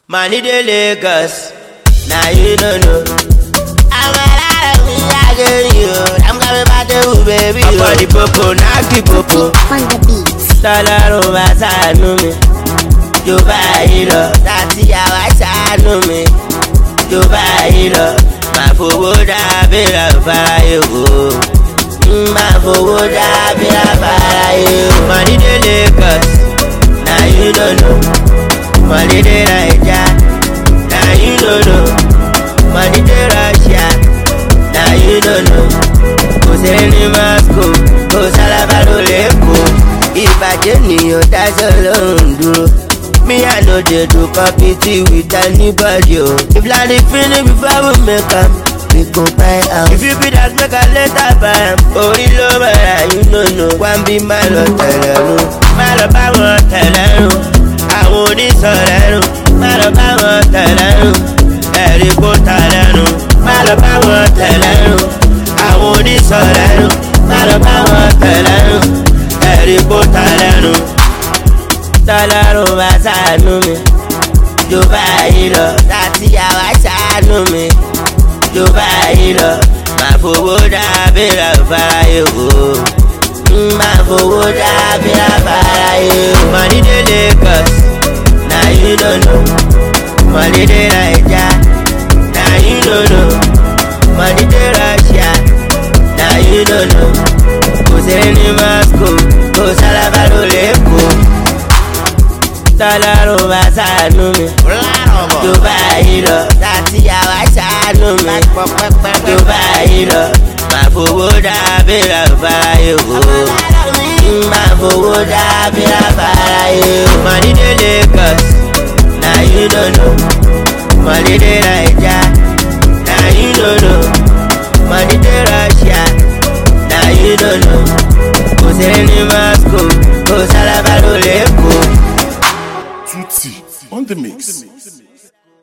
Money dey Lagos, now you don't know. I'm coming back to you, baby. I'm on the popo, knock the popo. On the beat. Tọ́lọ́run bá ṣàánú mi, jù báyìí lọ. Láti àwa ṣàánú mi, jù báyìí lọ. Máa fowó dábìrà fáráyé wò. Máa fowó dábìrà fáráyé wò. Money dey Lagos, now you don't know. Money dey Naija, now you don't know. Money dey Russia, now you don't know. Kò sẹ́ni ní Moscow, kò sálábà ló lè kó. Ìbàjẹ́ nìyàn dájọ́ lóhùn dúró. Me I no dey do compete with anybody o. If land dey finish before we make am, we go buy am. If you be that make I later buy am. Orí ló bẹ̀rẹ̀ you no know. Wọ́n bí má lọ tẹ̀lé nu. Má lọ bá wọn tẹ̀lé nu. Àwọn onísọ̀rẹ́ nu. Má lọ bá wọn tẹ̀lé nu. Ẹ̀rí kó tẹ̀lé nu. Má lọ bá wọn tẹ̀lé nu. Àwọn onísọ̀rẹ́ nu. Má lọ bá wọn tẹ̀lé nu. Ẹ̀rí kó tẹ̀lé nu. Tọ́lọ́run bá ṣàánú mi, jù báyìí lọ. Láti àwa ṣàánú mi, jù báyìí lọ. Máa fowó dábìrà fáráyé wò. Máa fowó dábìrà fáráyé wò. Money dey Lagos, now you don't know. Money dey Naija, now you don't know. Money dey Russia, now you don't know. Kò sẹ́ni ní Moscow, kò sálábà ló lè kó. Tọ́lọ́run bá ṣàánú mi, jù báyìí lọ. Láti àwa ṣàánú mi, jù báyìí lọ. Máa fowó dábìrà fáráyé wò. Máa fowó dábìrà fáráyé wò. Money dey Lagos, now you don't know. Money dey Naija, now you don't know. Money dey Russia, now you don't know. Kò sẹ́ni ní Moscow, kò sálábà ló lè kó. Tutti on the mix.